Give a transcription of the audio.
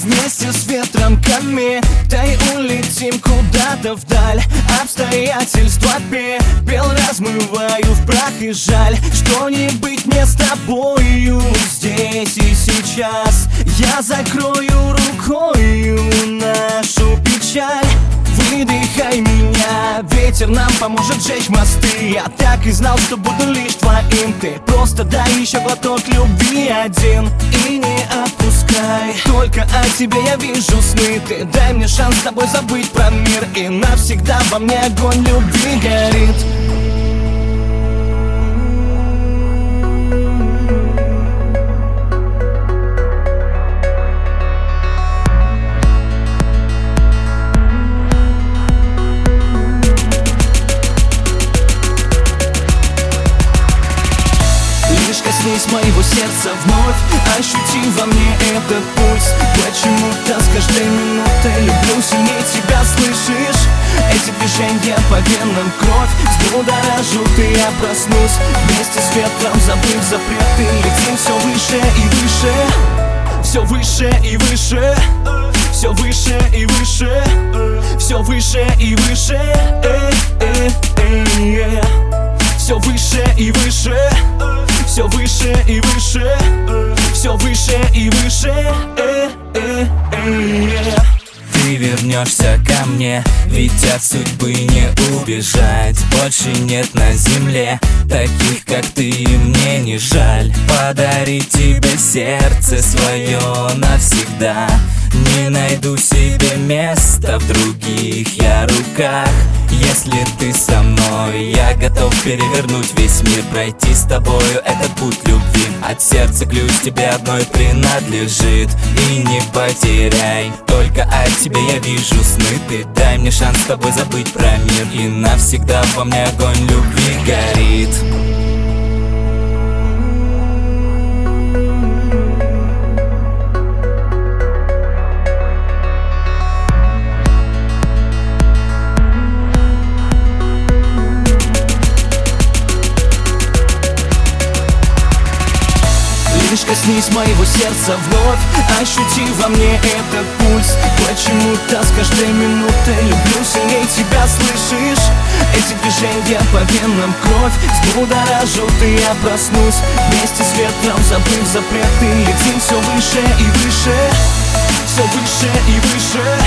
вместе с ветром ко мне. Да и улетим куда-то вдаль. Обстоятельства пепел размываю в прах и жаль, что не быть мне с тобою здесь и сейчас. Я закрою рукою нашу печаль. Выдыхай меня, ветер нам поможет сжечь мосты. Я так и знал, что буду лишь твоим. Ты просто дай еще глоток любви один и не отпускай. Только о тебе я вижу сны. Ты дай мне шанс с тобой забыть про мир, и навсегда во мне огонь любви горит. Коснись моего сердца вновь, ощути во мне этот пульс. Почему-то с каждой минутой люблю сильнее тебя, слышишь? Эти движения по венам кровь взбудоражут, и я проснусь. Вместе с ветром, забыв запреты, летим все выше и выше. Все выше и выше. Все выше и выше. Все выше и выше. Все выше и выше. Все выше и выше. Все выше и выше. Ты вернешься ко мне, ведь от судьбы не убежать. Больше нет на земле таких, как ты, и мне не жаль подарить тебе сердце свое навсегда. Не найду себе места в других я руках. Если ты со мной, я готов перевернуть весь мир, пройти с тобою этот путь любви. От сердца ключ тебе одной принадлежит, и не потеряй. Только о тебе я вижу сны. Ты дай мне шанс с тобой забыть про мир, и навсегда во мне огонь любви горит. Лишь коснись моего сердца вновь, ощути во мне этот пульс. Почему-то с каждой минутой люблю сильнее тебя, слышишь? Эти движения по венам кровь взбудоражут, и я проснусь. Вместе с ветром, забыв запреты, летим все выше и выше. Все выше и выше.